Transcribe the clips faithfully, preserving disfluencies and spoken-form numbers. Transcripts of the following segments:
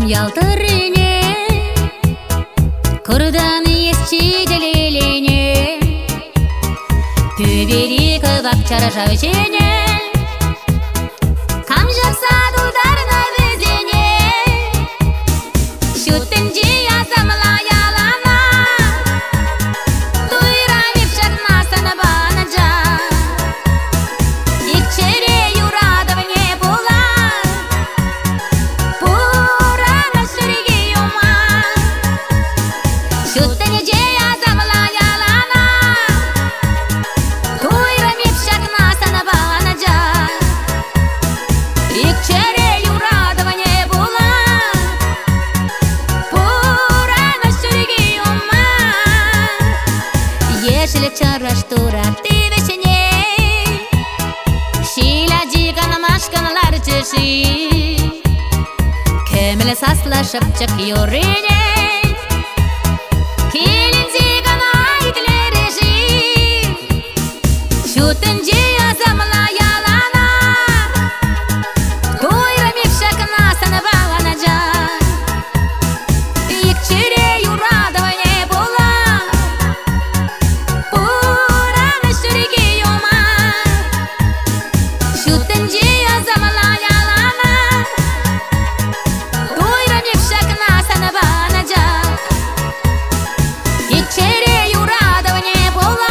ялтырыне, курдан есчи делелене, төбери кывак чарашау чене, камжап садулдарына безене, шуттенже язамла ялана, туйра мепшакна санабана жа, икчере юрадовне була, пурана шуриге юма, шуттенже язамла ялана, туйра мепшакна санабана жа, икчере юрадовне була, пурана шуриге юма, ешілі чараш тураты вешене, шила жиган машканалар жеши, көмілі сасла шыпчық юрине, келін жиган айтылері жи, шуттенже язамла ялана, туйра мепшакна санабана жа, икчере юрадовне була, пурана шуриге юма, шуттенже язамла ялана, туйра мепшакна санабана жа, икчере юрадовне була,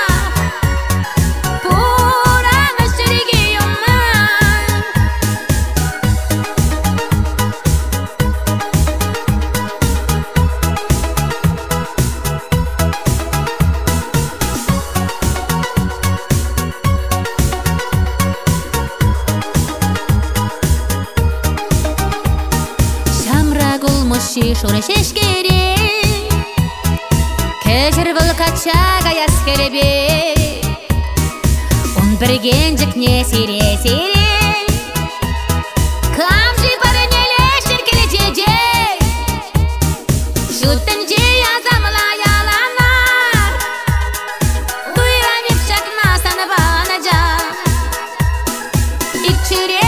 пурана шуриге юма. Шамрак улмuşи шура шешкере, кежір бұл качага яскеребе, он біргенжік не сире-сире, камжик барынеле шеркелечеже, шуттенже язамла ялана, туйра мепшакна санабана жа, икчере